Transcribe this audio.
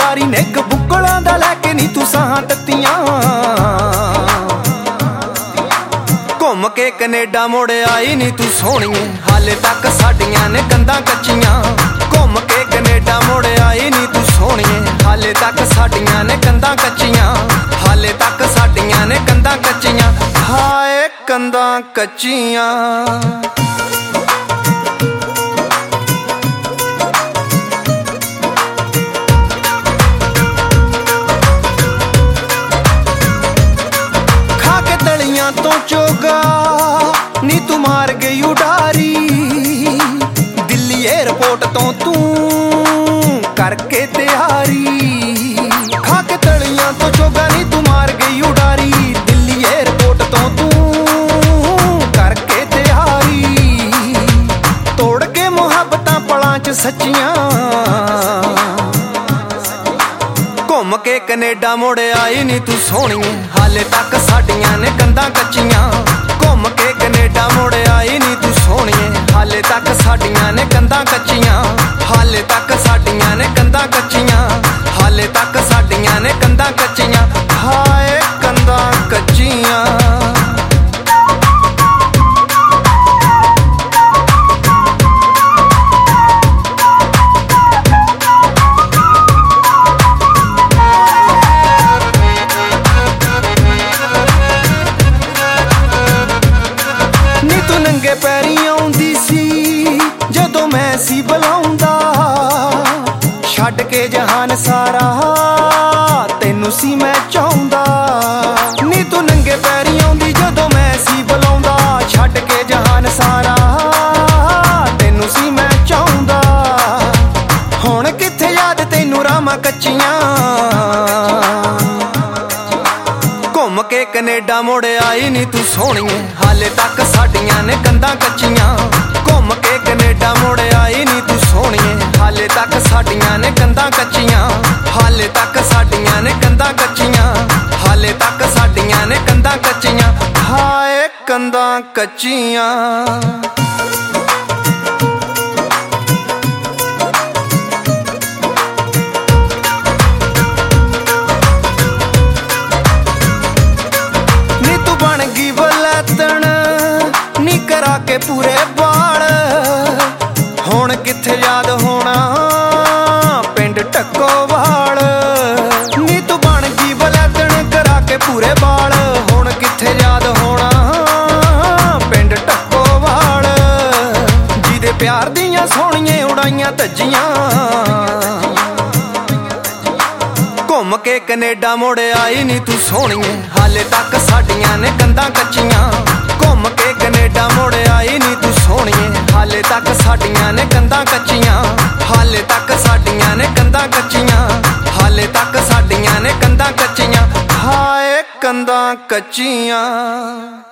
ਉਡਾਰੀ ਨਿੱਘ ਬੁੱਕਲਾਂ ਦਾ ਲੈ ਕੇ ਨੀ ਤੂੰ ਸਾਹਾਂ ਤੱਤੀਆਂ। ਘੁੰਮ ਕੇ ਕੈਨੇਡਾ ਮੁੜ ਆਈ ਨੀ ਤੂੰ ਸੋਹਣੀਏ, ਹਾਲੇ ਤੱਕ ਸਾਡੀਆਂ ਨੇ ਕੰਧਾਂ ਕੱਚੀਆਂ। ਘੁੰਮ ਕੇ ਕੈਨੇਡਾ ਮੁੜ ਆਈ ਨੀ ਤੂੰ ਸੋਹਣੀਏ, ਹਾਲੇ ਤੱਕ ਸਾਡੀਆਂ ਨੇ ਕੰਧਾਂ ਕੱਚੀਆਂ। ਹਾਲੇ ਤੱਕ ਸਾਡੀਆਂ ਨੇ ਕੰਧਾਂ ਕੱਚੀਆਂ, ਹਾਏ ਕੰਧਾਂ ਕੱਚੀਆਂ। ਖਾ ਕੇ ਤਲੀਆਂ ਤੋਂ ਚੋਗਾ ਨੀ ਤੂੰ ਮਾਰ ਗਈ ਉਡਾਰੀ, ਦਿੱਲੀ ਏਅਰਪੋਰਟ ਤੋਂ ਤੂੰ ਕਰਕੇ ਤਿਆਰੀ। ਖਾ ਕੇ ਤਲੀਆਂ ਤੋਂ ਚੋਗਾ ਨੀ ਤੂੰ ਮਾਰ ਗਈ ਉਡਾਰੀ, ਦਿੱਲੀ ਏਅਰਪੋਰਟ ਤੋਂ ਤੂੰ ਕਰਕੇ ਤਿਆਰੀ। ਤੋੜ ਕੇ ਮੁਹੱਬਤਾਂ ਪਲਾਂ 'ਚ ਸੱਚੀਆਂ, ਘੁੰਮ ਕੇ ਕੈਨੇਡਾ ਮੁੜ ਆਈ ਨੀ ਤੂੰ ਸੋਹਣੀਏ, ਹਾਲੇ ਤੱਕ ਸਾਡੀਆਂ ਨੇ ਕੰਧਾਂ ਕੱਚੀਆਂ। ਘੁੰਮ ਕੇ ਕੈਨੇਡਾ ਮੁੜ ਆਈ ਨੀ ਤੂੰ ਸੋਹਣੀਏ, ਹਾਲੇ ਤੱਕ ਸਾਡੀਆਂ ਨੇ ਕੰਧਾਂ ਕੱਚੀਆਂ। ਹਾਲੇ ਤੱਕ ਸਾਡੀਆਂ ਨੇ ਕੰਧਾਂ ਕੱਚੀਆਂ। ਹਾਲੇ ਤੱਕ ਸਾਡੀਆਂ ਨੇ ਕੰਧਾਂ ਕੱਚੀਆਂ, ਹਾਏ ਕੰਧਾਂ ਕੱਚੀਆਂ। ਨੰਗੇ ਪੈਰੀਂ ਆਉਂਦੀ ਸੀ ਜਦੋਂ ਮੈਂ ਸੀ ਬੁਲਾਉਂਦਾ, ਛੱਡ ਕੇ ਜਹਾਨ ਸਾਰਾ ਤੈਨੂੰ ਸੀ ਮੈਂ ਚਾਹੁੰਦਾ। ਨੀ ਤੂੰ ਨੰਗੇ ਪੈਰੀਂ ਆਉਂਦੀ ਜਦੋਂ ਮੈਂ ਸੀ ਬੁਲਾਉਂਦਾ, ਛੱਡ ਕੇ ਜਹਾਨ ਸਾਰਾ ਤੈਨੂੰ ਸੀ ਮੈਂ ਚਾਹੁੰਦਾ। ਹੁਣ ਕਿੱਥੇ ਯਾਦ ਤੈਨੂੰ ਰਾਮਾਂ ਕੱਚੀਆਂ, ਘੁੰਮ ਕੇ ਕੈਨੇਡਾ ਮੁੜ ਆਈ ਨੀ ਤੂੰ ਸੋਹਣੀਏ, ਹਾਲੇ ਤੱਕ ਸਾਡੀਆਂ ਨੇ ਕੰਧਾਂ ਕੱਚੀਆਂ। ਘੁੰਮ ਕੇ ਕੈਨੇਡਾ ਮੁੜ ਆਈ ਨੀ ਤੂੰ ਸੋਹਣੀਏ, ਹਾਲੇ ਤੱਕ ਸਾਡੀਆਂ ਨੇ ਕੰਧਾਂ ਕੱਚੀਆਂ। ਹਾਲੇ ਤੱਕ ਸਾਡੀਆਂ ਨੇ ਕੰਧਾਂ ਕੱਚੀਆਂ। ਹਾਲੇ ਤੱਕ ਸਾਡੀਆਂ ਨੇ ਕੰਧਾਂ ਕੱਚੀਆਂ, ਹਾਏ ਕੰਧਾਂ ਕੱਚੀਆਂ। ਕਰਾ ਕੇ ਪੂਰੇ ਬਾਲ ਹੁਣ ਕਿੱਥੇ ਯਾਦ ਹੋਣਾ ਪਿੰਡ ਟੱਕੋਵਾਲ। ਨੀ ਤੂੰ ਬਣ ਗਈ ਬਲੈਤਣ ਕਰਾ ਕੇ ਪੂਰੇ ਬਾਲ, ਹੁਣ ਕਿੱਥੇ ਯਾਦ ਹੋਣਾ ਪਿੰਡ ਟੱਕੋਵਾਲ। ਜਿਹਦੇ ਪਿਆਰ ਦੀਆਂ ਸੋਹਣੀਆਂ ਉਡਾਈਆਂ ਧੱਜੀਆਂ, ਘੁੰਮ ਕੇ ਕੈਨੇਡਾ ਮੁੜ ਆਈ ਨੀ ਤੂੰ ਸੋਹਣੀਏ, ਹਾਲੇ ਤੱਕ ਸਾਡੀਆਂ ਨੇ ਕੰਧਾਂ ਕੱਚੀਆਂ। ਘੁੰਮ ਕੇ ਕੈਨੇਡਾ ਮੁੜ ਆਈ ਨੀ ਤੂੰ ਸੋਹਣੀਏ, ਹਾਲੇ ਤੱਕ ਸਾਡੀਆਂ ਨੇ ਕੰਧਾਂ ਕੱਚੀਆਂ। ਹਾਲੇ ਤੱਕ ਸਾਡੀਆਂ ਨੇ ਕੰਧਾਂ ਕੱਚੀਆਂ। ਹਾਲੇ ਤੱਕ ਸਾਡੀਆਂ ਨੇ ਕੰਧਾਂ ਕੱਚੀਆਂ, ਹਾਏ ਕੰਧਾਂ ਕੱਚੀਆਂ।